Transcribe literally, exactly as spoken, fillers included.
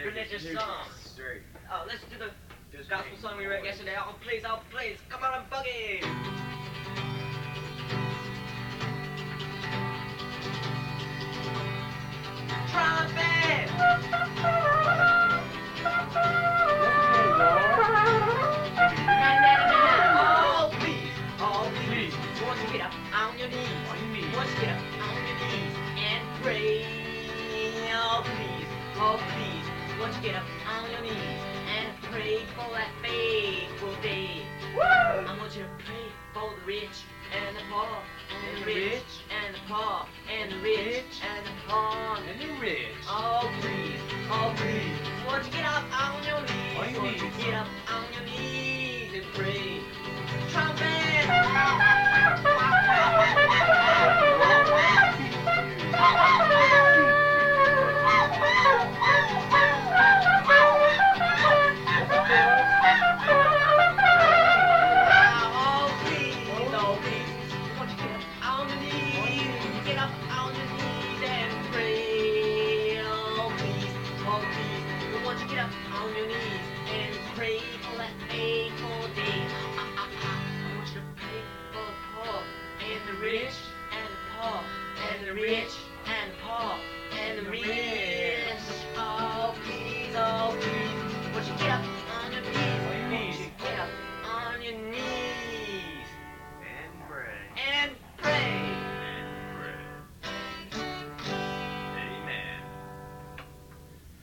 religious song. Oh, let's do the gospel song we read yesterday. Oh, please, oh, please. Come on, buggy. Trumpet! Oh, please, oh, please. Won't you get up on your knees? Won't you get up on your knees and pray? Oh, please, oh, please. Won't you get up on your knees and pray for that faithful day? I want you to pray for the rich and the poor, and the rich and the poor, and the rich and the poor, And the rich. oh please, oh please, won't you get up on your knees? On your Won't you knees. get up on your knees and pray? Trumpet! Oh, please, oh, please, won't you get up on your knees? Get up on your knees and pray. Oh, please, oh, please, won't you get up on your knees and pray for that faithful day? Ah, ah, ah. I want you to pray for the poor and the rich and the poor and the rich and the poor and the rich.